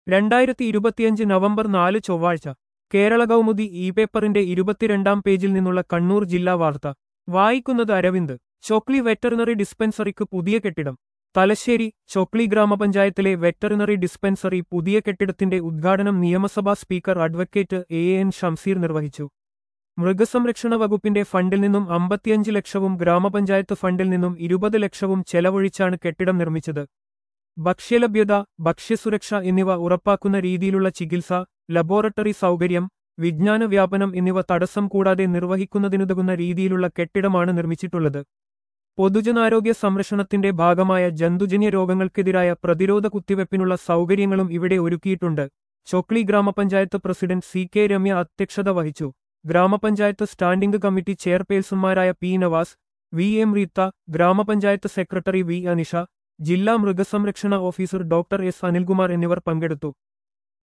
2025 November 4 ചൊവ്വാഴ്ച Kerala Kaumudi E പേപ്പറിന്റെ 22-ാം പേജിൽ നിന്നുള്ള കണ്ണൂർ ജില്ലാ വാർത്ത വായിക്കുന്നത് അരവിന്ദ്. ചൊക്ലി വെറ്ററിനറി ഡിസ്പെൻസറിക്ക് പുതിയ കെട്ടിടം. തലശ്ശേരി. ചൊക്ലി ഗ്രാമപഞ്ചായത്തിലെ വെറ്ററിനറി ഡിസ്പെൻസറി പുതിയ കെട്ടിടത്തിന്റെ ഉദ്ഘാടനം നിയമസഭാ സ്പീക്കർ അഡ്വക്കേറ്റ് എ.എൻ. ഷംസീർ നിർവഹിച്ചു. മൃഗസംരക്ഷണ വകുപ്പിന്റെ ഫണ്ടിൽ നിന്നും 55 ലക്ഷവും ഗ്രാമപഞ്ചായത്ത് ഫണ്ടിൽ നിന്നും 20 ലക്ഷവും ചെലവഴിച്ചാണ് കെട്ടിടം നിർമ്മിച്ചത്. ഭക്ഷ്യലഭ്യത, ഭക്ഷ്യസുരക്ഷ എന്നിവ ഉറപ്പാക്കുന്ന രീതിയിലുള്ള ചികിത്സ, ലബോറട്ടറി സൗകര്യം, വിജ്ഞാന വ്യാപനം എന്നിവ തടസ്സം കൂടാതെ നിർവഹിക്കുന്നതിനുതകുന്ന രീതിയിലുള്ള കെട്ടിടമാണ് നിർമ്മിച്ചിട്ടുള്ളത്. പൊതുജനാരോഗ്യ സംരക്ഷണത്തിന്റെ ഭാഗമായ ജന്തുജന്യ രോഗങ്ങൾക്കെതിരായ പ്രതിരോധ കുത്തിവയ്പ്പിനുള്ള സൗകര്യങ്ങളും ഇവിടെ ഒരുക്കിയിട്ടുണ്ട്. ചൊക്ലി ഗ്രാമപഞ്ചായത്ത് പ്രസിഡന്റ് സി.കെ. രമ്യ അധ്യക്ഷത വഹിച്ചു. ഗ്രാമപഞ്ചായത്ത് സ്റ്റാൻഡിംഗ് കമ്മിറ്റി ചെയർപേഴ്സൺമാരായ P. Navas, V. M. Reetha, ഗ്രാമപഞ്ചായത്ത് സെക്രട്ടറി വി. അനിഷ, ജില്ലാ മൃഗസംരക്ഷണ ഓഫീസർ ഡോക്ടർ എസ്. അനിൽകുമാർ എന്നിവർ പങ്കെടുത്തു.